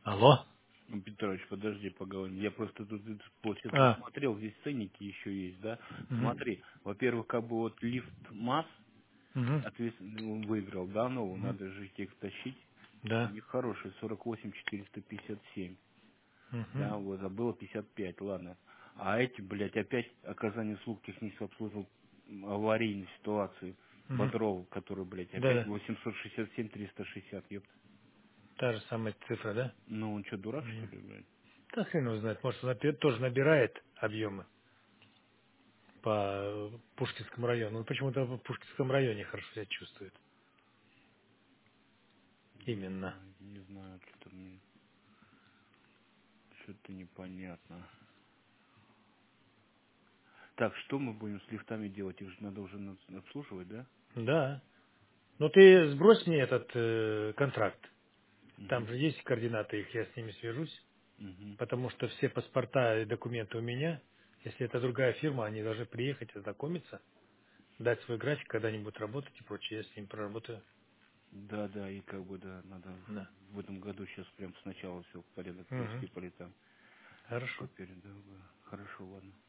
Алло? Ну, Петрович, подожди, поговорим. Я просто тут сейчас А, посмотрел, здесь ценники еще есть, да? мгм, Смотри, во-первых, как бы вот лифт МАЗ, мгм, ответственно, он выиграл, да, новый, мгм, надо же их тащить. У да, них хороший, 48 457, мгм, да, вот, а было 55, ладно. А эти, блядь, опять оказание услуг технического обслуживания аварийной ситуации мгм, Бодров, который, блядь, да, опять да, 867 360, ёпта. та же самая цифра, да? Ну, он что, дурак, что Мгм. ли, блядь? Да хрен его знает, может, он тоже набирает объемы по Пушкинскому району. Он почему-то в Пушкинском районе хорошо себя чувствует. Именно. Не знаю, что-то мне, что-то непонятно. Так, что мы будем с лифтами делать? Их же надо уже обслуживать, да? Да. Но ты сбрось мне этот контракт. Там Угу. же есть координаты их, я с ними свяжусь. Угу. Потому что все паспорта и документы у меня. Если это другая фирма, они должны приехать, ознакомиться, дать свой график, когда они будут работать и прочее. Я с ним проработаю. Да, да, и как бы, да, надо Да. в этом году сейчас прям сначала все в порядок Мгм. привести по летам. Хорошо. Хорошо, ладно.